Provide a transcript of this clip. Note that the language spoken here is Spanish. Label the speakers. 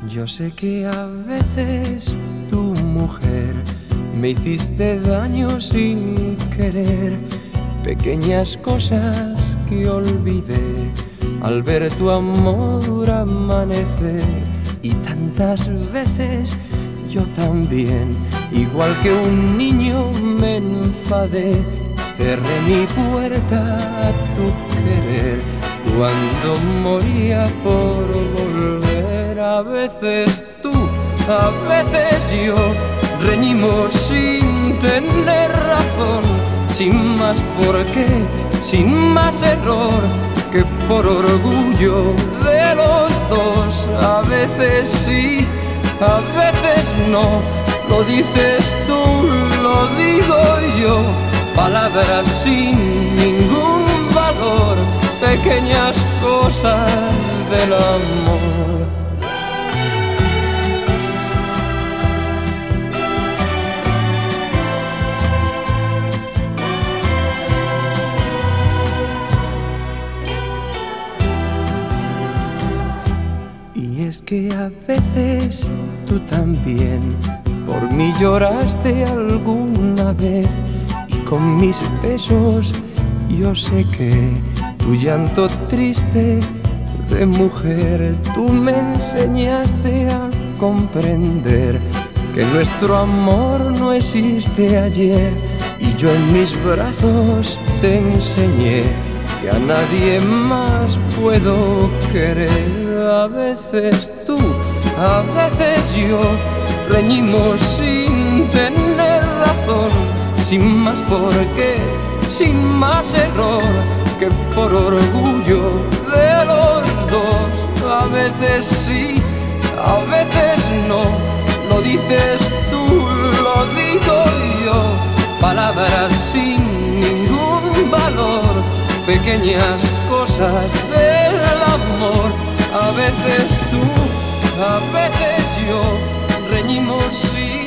Speaker 1: Yo sé que a veces tu mujer me hiciste daño sin querer, pequeñas cosas que olvidé al ver tu amor amanecer. Y tantas veces yo también, igual que un niño, me enfadé, cerré mi puerta a tu querer cuando moría por volver. A veces tú, a veces yo, reñimos sin tener razón, sin más por qué, sin más error que por orgullo de los dos. A veces sí, a veces no, lo dices tú, lo digo yo, palabras sin ningún valor, pequeñas cosas del amor. Y es que a veces tú también por mí lloraste alguna vez, y con mis besos yo sé que tu llanto triste de mujer, tú me enseñaste a comprender que nuestro amor no existe ayer, y yo en mis brazos te enseñé que a nadie más puedo querer. A veces tú, a veces yo, reñimos sin tener razón, sin más por qué, sin más error que por orgullo de los dos. A veces sí, a veces no, lo dices tú, lo digo yo, palabras sin ningún valor, pequeñas cosas del amor. A veces tú, a veces yo, reñimos sin